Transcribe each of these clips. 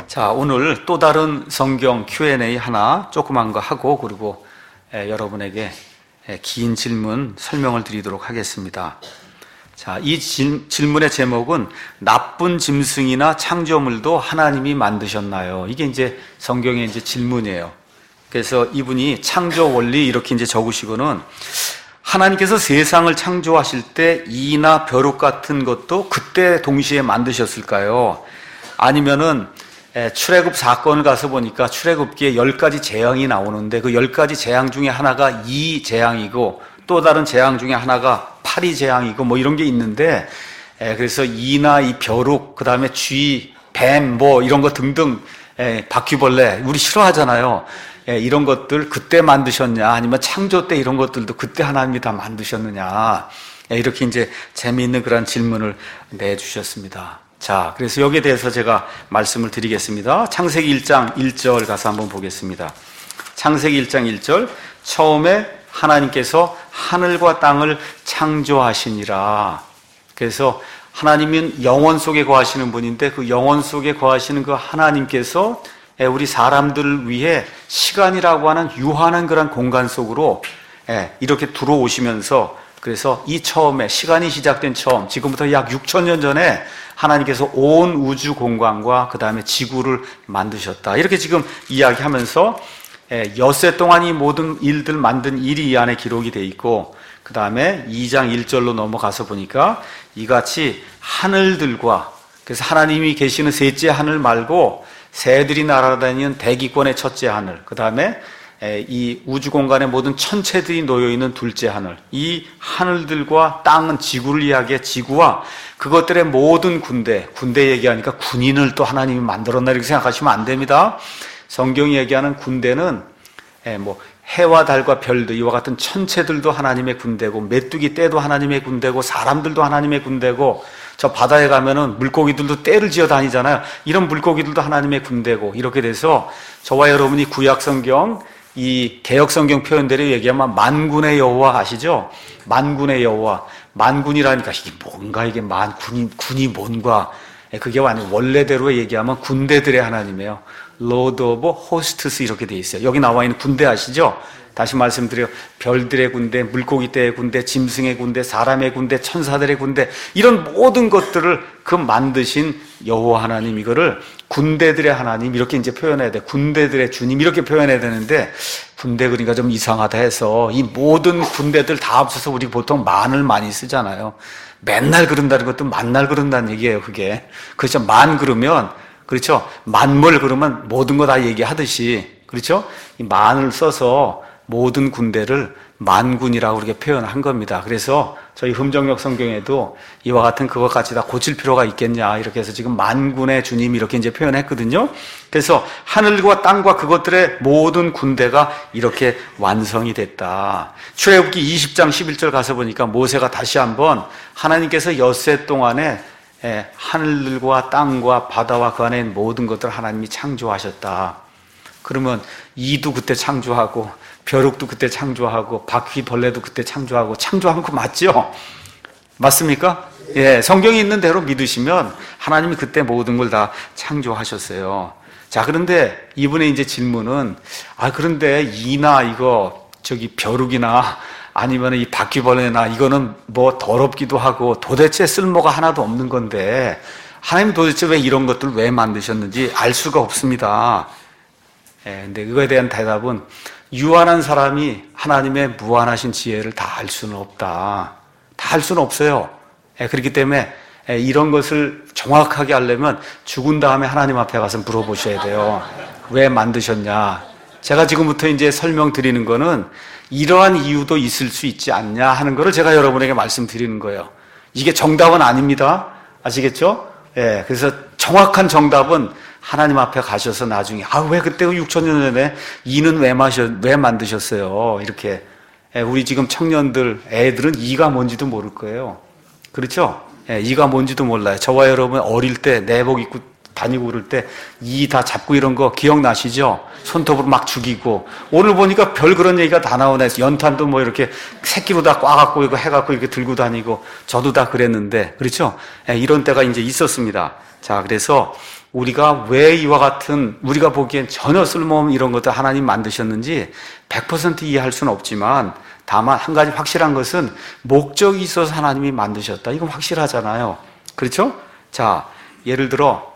자, 오늘 또 다른 성경 Q&A 하나 조그만 거 하고 그리고 여러분에게 긴 질문 설명을 드리도록 하겠습니다. 자, 이 질문의 제목은 나쁜 짐승이나 창조물도 하나님이 만드셨나요? 이게 이제 성경의 이제 질문이에요. 그래서 이분이 창조 원리 이렇게 이제 적으시고는 하나님께서 세상을 창조하실 때 이나 벼룩 같은 것도 그때 동시에 만드셨을까요? 아니면은 출애굽 사건을 가서 보니까 출애굽기에 10가지 재앙이 나오는데 그 10가지 재앙 중에 하나가 이 재앙이고 또 다른 재앙 중에 하나가 파리 재앙이고 뭐 이런 게 있는데 그래서 이나 이 벼룩, 그 다음에 쥐, 뱀 뭐 이런 거 등등 바퀴벌레 우리 싫어하잖아요. 이런 것들 그때 만드셨냐 아니면 창조 때 이런 것들도 그때 하나님이 다 만드셨느냐 이렇게 이제 재미있는 그런 질문을 내주셨습니다. 자, 그래서 여기에 대해서 제가 말씀을 드리겠습니다. 창세기 1장 1절 가서 한번 보겠습니다. 창세기 1장 1절 처음에 하나님께서 하늘과 땅을 창조하시니라. 그래서 하나님은 영원 속에 거하시는 분인데 그 영원 속에 거하시는 그 하나님께서 우리 사람들을 위해 시간이라고 하는 유한한 그런 공간 속으로 이렇게 들어오시면서 그래서 이 처음에 시간이 시작된 처음 지금부터 약 6,000년 전에 하나님께서 온 우주 공간과 그 다음에 지구를 만드셨다. 이렇게 지금 이야기하면서 엿새 동안 이 모든 일들 만든 일이 이 안에 기록이 돼 있고 그 다음에 2장 1절로 넘어가서 보니까 이같이 하늘들과 그래서 하나님이 계시는 셋째 하늘 말고 새들이 날아다니는 대기권의 첫째 하늘 그 다음에 이 우주 공간의 모든 천체들이 놓여있는 둘째 하늘 이 하늘들과 땅은 지구를 이야기해 지구와 그것들의 모든 군대 얘기하니까 군인을 또 하나님이 만들었나 이렇게 생각하시면 안 됩니다. 성경이 얘기하는 군대는 뭐 해와 달과 별들 이와 같은 천체들도 하나님의 군대고 메뚜기 떼도 하나님의 군대고 사람들도 하나님의 군대고 저 바다에 가면은 물고기들도 떼를 지어 다니잖아요. 이런 물고기들도 하나님의 군대고 이렇게 돼서 저와 여러분이 구약 성경 이 개역 성경 표현대로 얘기하면 만군의 여호와 아시죠? 만군의 여호와 만군이라니까 이게 뭔가 이게 군이 뭔가 그게 아니고 원래대로 얘기하면 군대들의 하나님이에요. Lord of Hosts 이렇게 돼 있어요. 여기 나와 있는 군대 아시죠? 다시 말씀드려요. 별들의 군대, 물고기 떼의 군대, 짐승의 군대, 사람의 군대, 천사들의 군대 이런 모든 것들을 그 만드신 여호와 하나님 이거를 군대들의 하나님 이렇게 이제 표현해야 돼. 군대들의 주님 이렇게 표현해야 되는데 군대 그러니까 좀 이상하다 해서 이 모든 군대들 다 합쳐서 우리 보통 만을 많이 쓰잖아요. 맨날 그런다는 것도 만날 그런다는 얘기예요. 그게 그렇죠. 만 그러면 그렇죠. 만물 그러면 모든 거 다 얘기하듯이 그렇죠. 이 만을 써서 모든 군대를 만군이라고 그렇게 표현한 겁니다. 그래서 저희 흠정역 성경에도 이와 같은 그것까지 다 고칠 필요가 있겠냐 이렇게 해서 지금 만군의 주님 이렇게 이제 표현했거든요. 그래서 하늘과 땅과 그것들의 모든 군대가 이렇게 완성이 됐다. 출애굽기 20장 11절 가서 보니까 모세가 다시 한번 하나님께서 엿새 동안에 하늘과 땅과 바다와 그 안에 있는 모든 것들을 하나님이 창조하셨다. 그러면 이도 그때 창조하고 벼룩도 그때 창조하고 바퀴벌레도 그때 창조하고 창조한 거 맞죠? 맞습니까? 예, 성경에 있는 대로 믿으시면 하나님이 그때 모든 걸 다 창조하셨어요. 자, 그런데 이분의 이제 질문은 그런데 이나 이거 저기 벼룩이나 아니면 이 바퀴벌레나 이거는 뭐 더럽기도 하고 도대체 쓸모가 하나도 없는 건데 하나님 도대체 왜 이런 것들 왜 만드셨는지 알 수가 없습니다. 근데 그거에 대한 대답은 유한한 사람이 하나님의 무한하신 지혜를 다 알 수는 없다. 다 알 수는 없어요. 그렇기 때문에 이런 것을 정확하게 하려면 죽은 다음에 하나님 앞에 가서 물어보셔야 돼요. 왜 만드셨냐? 제가 지금부터 이제 설명드리는 거는 이러한 이유도 있을 수 있지 않냐 하는 거를 제가 여러분에게 말씀드리는 거예요. 이게 정답은 아닙니다. 아시겠죠? 그래서 정확한 정답은 하나님 앞에 가셔서 나중에 왜 그때 6,000년 전에 이는 왜 만드셨어요? 이렇게 우리 지금 청년들 애들은 이가 뭔지도 모를 거예요. 그렇죠? 이가 뭔지도 몰라요. 저와 여러분 어릴 때 내복 입고 다니고 그럴 때 이 다 잡고 이런 거 기억나시죠? 손톱으로 막 죽이고 오늘 보니까 별 그런 얘기가 다 나오네. 연탄도 뭐 이렇게 새끼로 다 꽈갖고 이거 해갖고 이렇게 들고 다니고 저도 다 그랬는데 그렇죠? 이런 때가 이제 있었습니다. 자, 그래서 우리가 왜 이와 같은 우리가 보기엔 전혀 쓸모없는 이런 것들 하나님 만드셨는지 100% 이해할 수는 없지만 다만 한 가지 확실한 것은 목적이 있어서 하나님이 만드셨다. 이건 확실하잖아요. 그렇죠? 자, 예를 들어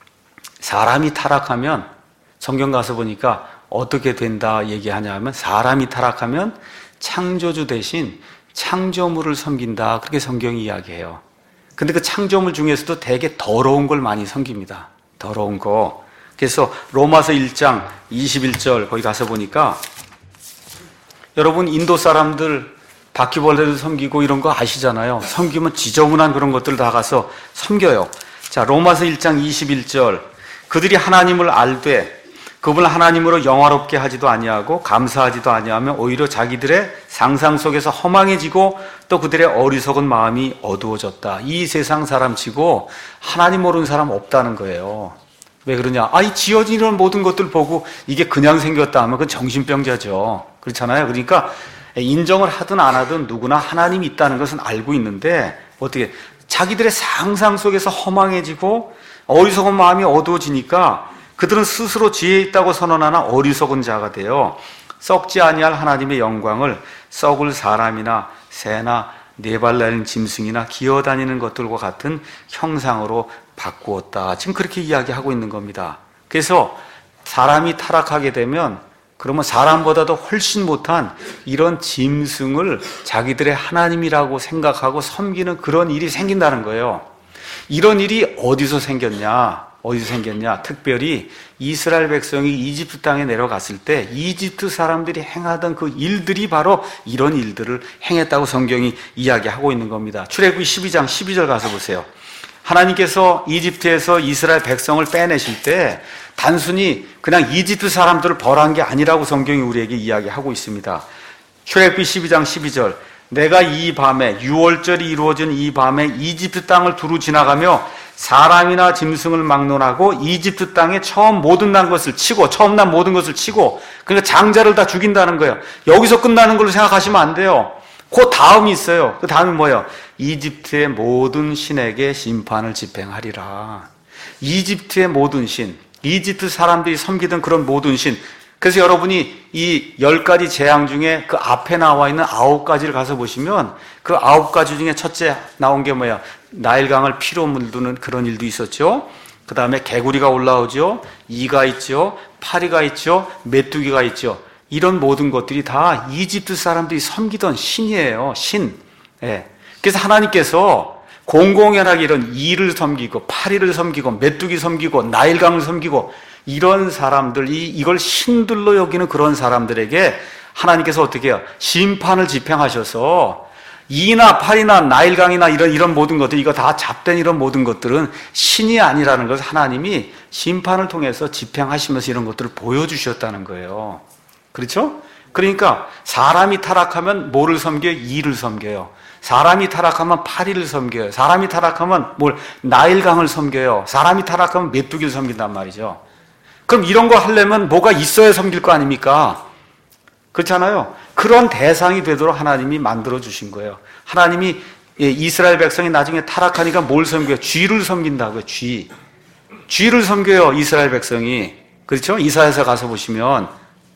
사람이 타락하면 성경 가서 보니까 어떻게 된다 얘기하냐면 사람이 타락하면 창조주 대신 창조물을 섬긴다. 그렇게 성경이 이야기해요. 근데 그 창조물 중에서도 되게 더러운 걸 많이 섬깁니다. 더러운 거. 그래서 로마서 1장 21절 거기 가서 보니까 여러분 인도 사람들 바퀴벌레를 섬기고 이런 거 아시잖아요. 섬기면 지저분한 그런 것들 다 가서 섬겨요. 자, 로마서 1장 21절 그들이 하나님을 알되 그분을 하나님으로 영화롭게 하지도 아니하고 감사하지도 아니하며 오히려 자기들의 상상 속에서 허망해지고 또 그들의 어리석은 마음이 어두워졌다. 이 세상 사람치고 하나님 모르는 사람 없다는 거예요. 왜 그러냐? 이 지어지는 모든 것들 보고 이게 그냥 생겼다 하면 그건 정신병자죠. 그렇잖아요. 그러니까 인정을 하든 안 하든 누구나 하나님이 있다는 것은 알고 있는데 어떻게 자기들의 상상 속에서 허망해지고 어리석은 마음이 어두워지니까 그들은 스스로 지혜 있다고 선언하나 어리석은 자가 되어 썩지 아니할 하나님의 영광을 썩을 사람이나 새나 네발 날린 짐승이나 기어다니는 것들과 같은 형상으로 바꾸었다. 지금 그렇게 이야기하고 있는 겁니다. 그래서 사람이 타락하게 되면 그러면 사람보다도 훨씬 못한 이런 짐승을 자기들의 하나님이라고 생각하고 섬기는 그런 일이 생긴다는 거예요. 이런 일이 어디서 생겼냐? 특별히 이스라엘 백성이 이집트 땅에 내려갔을 때 이집트 사람들이 행하던 그 일들이 바로 이런 일들을 행했다고 성경이 이야기하고 있는 겁니다. 출애굽기 12장 12절 가서 보세요. 하나님께서 이집트에서 이스라엘 백성을 빼내실 때 단순히 그냥 이집트 사람들을 벌한 게 아니라고 성경이 우리에게 이야기하고 있습니다. 출애굽기 12장 12절 내가 이 밤에 6월절이 이루어진 이 밤에 이집트 땅을 두루 지나가며 사람이나 짐승을 막론하고 이집트 땅에 처음 난 것을 치고 그러니까 장자를 다 죽인다는 거예요. 여기서 끝나는 걸로 생각하시면 안 돼요. 그 다음이 있어요. 그 다음이 뭐예요? 이집트의 모든 신에게 심판을 집행하리라. 이집트의 모든 신, 이집트 사람들이 섬기던 그런 모든 신. 그래서 여러분이 이 10가지 재앙 중에 그 앞에 나와 있는 9가지를 가서 보시면 그 9가지 중에 첫째 나온 게 뭐야? 나일강을 피로 물드는 그런 일도 있었죠. 그 다음에 개구리가 올라오죠. 이가 있죠. 파리가 있죠. 메뚜기가 있죠. 이런 모든 것들이 다 이집트 사람들이 섬기던 신이에요. 신. 예. 그래서 하나님께서 공공연하게 이런 이를 섬기고 파리를 섬기고 메뚜기 섬기고 나일강을 섬기고 이런 사람들이 이걸 신들로 여기는 그런 사람들에게 하나님께서 어떻게 해요? 심판을 집행하셔서 이나 파리나 나일강이나 이런 모든 것들 이거 다 잡된 이런 모든 것들은 신이 아니라는 것을 하나님이 심판을 통해서 집행하시면서 이런 것들을 보여주셨다는 거예요. 그렇죠? 그러니까 사람이 타락하면 뭐를 섬겨요? 이를 섬겨요. 사람이 타락하면 파리를 섬겨요. 사람이 타락하면 나일강을 섬겨요. 사람이 타락하면 메뚜기를 섬긴단 말이죠. 그럼 이런 거 하려면 뭐가 있어야 섬길 거 아닙니까? 그렇잖아요. 그런 대상이 되도록 하나님이 만들어 주신 거예요. 하나님이 이스라엘 백성이 나중에 타락하니까 뭘 섬겨요? 쥐를 섬긴다고요. 쥐를 섬겨요. 이스라엘 백성이. 그렇죠? 이사야서 가서 보시면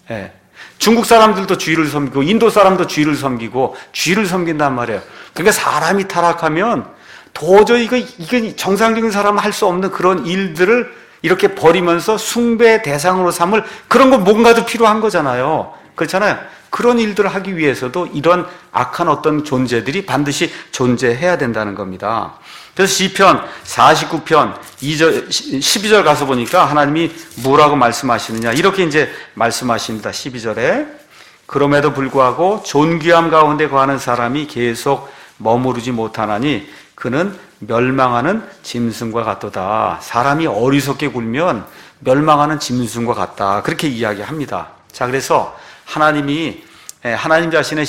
중국 사람들도 쥐를 섬기고 인도 사람도 쥐를 섬기고 쥐를 섬긴단 말이에요. 그러니까 사람이 타락하면 도저히 이게 정상적인 사람은 할 수 없는 그런 일들을 이렇게 버리면서 숭배의 대상으로 삼을 그런 거 뭔가도 필요한 거잖아요. 그렇잖아요. 그런 일들을 하기 위해서도 이런 악한 어떤 존재들이 반드시 존재해야 된다는 겁니다. 그래서 시편 49편 2절, 12절 가서 보니까 하나님이 뭐라고 말씀하시느냐 이렇게 이제 말씀하십니다. 12절에 그럼에도 불구하고 존귀함 가운데 거하는 사람이 계속 머무르지 못하나니 그는 멸망하는 짐승과 같도다. 사람이 어리석게 굴면 멸망하는 짐승과 같다. 그렇게 이야기합니다. 자, 그래서 하나님이 하나님 자신의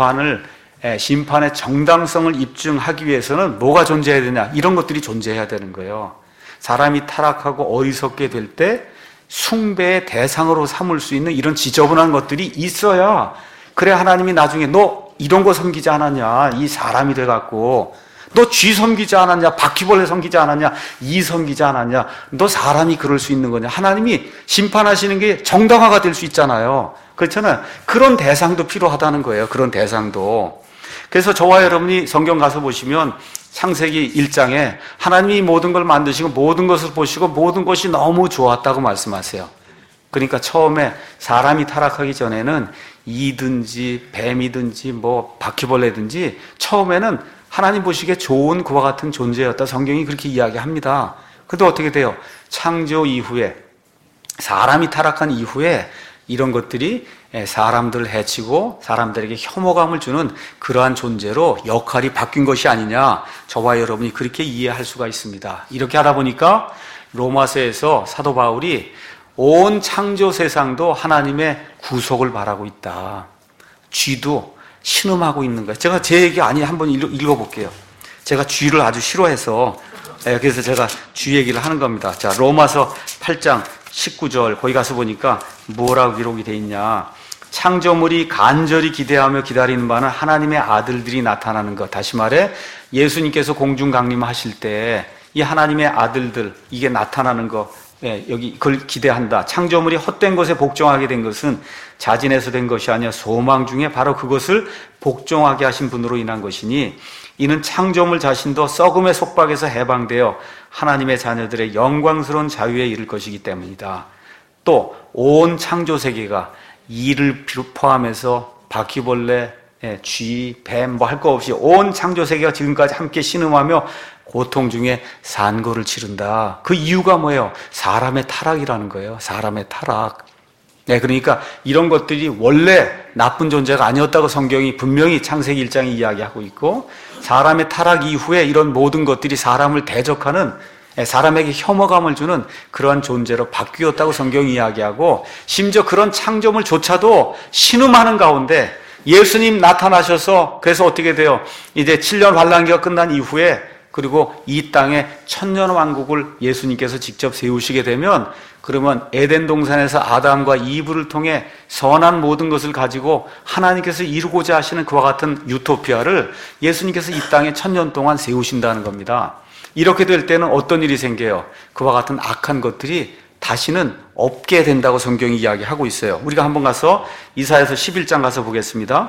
심판의 정당성을 입증하기 위해서는 뭐가 존재해야 되냐? 이런 것들이 존재해야 되는 거예요. 사람이 타락하고 어리석게 될 때 숭배의 대상으로 삼을 수 있는 이런 지저분한 것들이 있어야 그래 하나님이 나중에 너 이런 거 섬기지 않았냐? 이 사람이 돼갖고 너 쥐 섬기지 않았냐? 바퀴벌레 섬기지 않았냐? 이 섬기지 않았냐? 너 사람이 그럴 수 있는 거냐? 하나님이 심판하시는 게 정당화가 될 수 있잖아요. 그렇잖아요. 그런 대상도 필요하다는 거예요. 그런 대상도. 그래서 저와 여러분이 성경 가서 보시면 창세기 1장에 하나님이 모든 걸 만드시고 모든 것을 보시고 모든 것이 너무 좋았다고 말씀하세요. 그러니까 처음에 사람이 타락하기 전에는 이든지 뱀이든지 뭐 바퀴벌레든지 처음에는 하나님 보시기에 좋은 그와 같은 존재였다. 성경이 그렇게 이야기합니다. 근데 어떻게 돼요? 창조 이후에 사람이 타락한 이후에 이런 것들이 사람들을 해치고 사람들에게 혐오감을 주는 그러한 존재로 역할이 바뀐 것이 아니냐. 저와 여러분이 그렇게 이해할 수가 있습니다. 이렇게 하다 보니까 로마서에서 사도 바울이 온 창조 세상도 하나님의 구속을 바라고 있다. 쥐도 신음하고 있는 거예요. 제가 제 얘기 아니 한번 읽어볼게요. 제가 쥐를 아주 싫어해서 그래서 제가 쥐 얘기를 하는 겁니다. 자, 로마서 8장 19절 거기 가서 보니까 뭐라고 기록이 돼 있냐. 창조물이 간절히 기대하며 기다리는 바는 하나님의 아들들이 나타나는 것. 다시 말해 예수님께서 공중 강림하실 때 이 하나님의 아들들 이게 나타나는 것. 여기 그걸 기대한다. 창조물이 헛된 것에 복종하게 된 것은 자진해서 된 것이 아니라 소망 중에 바로 그것을 복종하게 하신 분으로 인한 것이니 이는 창조물 자신도 썩음의 속박에서 해방되어 하나님의 자녀들의 영광스러운 자유에 이를 것이기 때문이다. 또 온 창조 세계가 이를 포함해서 바퀴벌레, 쥐, 뱀 뭐 할 거 없이 온 창조 세계가 지금까지 함께 신음하며 고통 중에 산고를 치른다. 그 이유가 뭐예요? 사람의 타락이라는 거예요. 사람의 타락. 그러니까 이런 것들이 원래 나쁜 존재가 아니었다고 성경이 분명히 창세기 1장에 이야기하고 있고 사람의 타락 이후에 이런 모든 것들이 사람을 대적하는 사람에게 혐오감을 주는 그러한 존재로 바뀌었다고 성경이 이야기하고 심지어 그런 창조물조차도 신음하는 가운데 예수님 나타나셔서 그래서 어떻게 돼요? 이제 7년 환란기가 끝난 이후에 그리고 이 땅에 천년왕국을 예수님께서 직접 세우시게 되면 그러면 에덴 동산에서 아담과 이브를 통해 선한 모든 것을 가지고 하나님께서 이루고자 하시는 그와 같은 유토피아를 예수님께서 이 땅에 1000년 동안 세우신다는 겁니다. 이렇게 될 때는 어떤 일이 생겨요? 그와 같은 악한 것들이 다시는 없게 된다고 성경이 이야기하고 있어요. 우리가 한번 가서 이사야서 11장 가서 보겠습니다.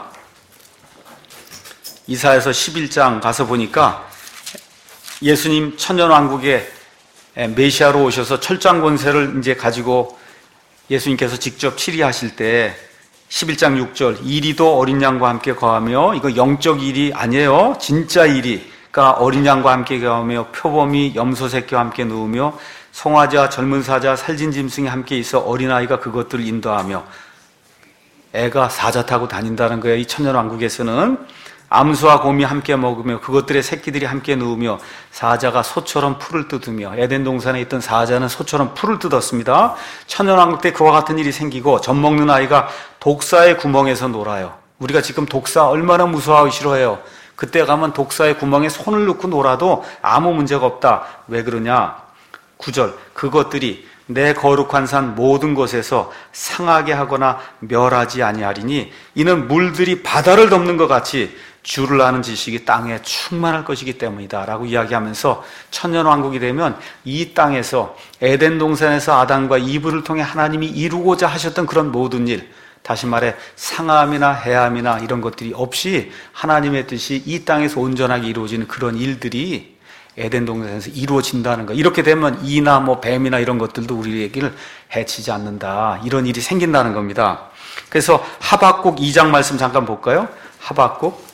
이사야서 11장 가서 보니까 예수님 천년왕국에 메시아로 오셔서 철장 권세를 이제 가지고 예수님께서 직접 치리하실 때 11장 6절 이리도 어린 양과 함께 거하며 이거 영적 일이 아니에요. 진짜 일이 그러니까 어린 양과 함께 거하며 표범이 염소 새끼와 함께 누우며 송아지와 젊은 사자 살진 짐승이 함께 있어 어린아이가 그것들을 인도하며 애가 사자 타고 다닌다는 거예요. 이 천년왕국에서는 암수와 곰이 함께 먹으며 그것들의 새끼들이 함께 누우며 사자가 소처럼 풀을 뜯으며 에덴 동산에 있던 사자는 소처럼 풀을 뜯었습니다. 천년왕국 때 그와 같은 일이 생기고 젖 먹는 아이가 독사의 구멍에서 놀아요. 우리가 지금 독사 얼마나 무서워하고 싫어해요. 그때 가면 독사의 구멍에 손을 넣고 놀아도 아무 문제가 없다. 왜 그러냐? 9절 그것들이 내 거룩한 산 모든 곳에서 상하게 하거나 멸하지 아니하리니 이는 물들이 바다를 덮는 것 같이 주를 아는 지식이 땅에 충만할 것이기 때문이다 라고 이야기하면서 천년왕국이 되면 이 땅에서 에덴 동산에서 아담과 이브를 통해 하나님이 이루고자 하셨던 그런 모든 일 다시 말해 상함이나 해함이나 이런 것들이 없이 하나님의 뜻이 이 땅에서 온전하게 이루어지는 그런 일들이 에덴 동산에서 이루어진다는 거. 이렇게 되면 이나 뭐 뱀이나 이런 것들도 우리에게를 해치지 않는다. 이런 일이 생긴다는 겁니다. 그래서 하박국 2장 말씀 잠깐 볼까요? 하박국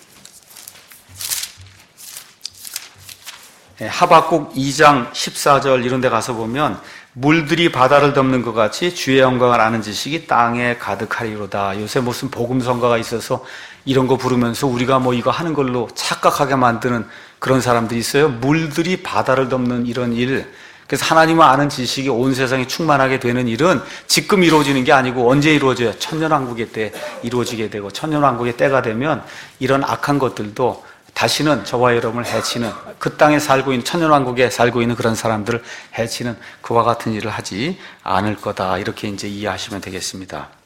2장 14절 이런 데 가서 보면 물들이 바다를 덮는 것 같이 주의 영광을 아는 지식이 땅에 가득하리로다. 요새 무슨 복음성가가 있어서 이런 거 부르면서 우리가 뭐 이거 하는 걸로 착각하게 만드는 그런 사람들이 있어요. 물들이 바다를 덮는 이런 일. 그래서 하나님을 아는 지식이 온 세상에 충만하게 되는 일은 지금 이루어지는 게 아니고 언제 이루어져요? 천년왕국의 때 이루어지게 되고 천년왕국의 때가 되면 이런 악한 것들도 다시는 저와 여러분을 해치는 그 땅에 살고 있는 천년왕국에 살고 있는 그런 사람들을 해치는 그와 같은 일을 하지 않을 거다. 이렇게 이제 이해하시면 되겠습니다.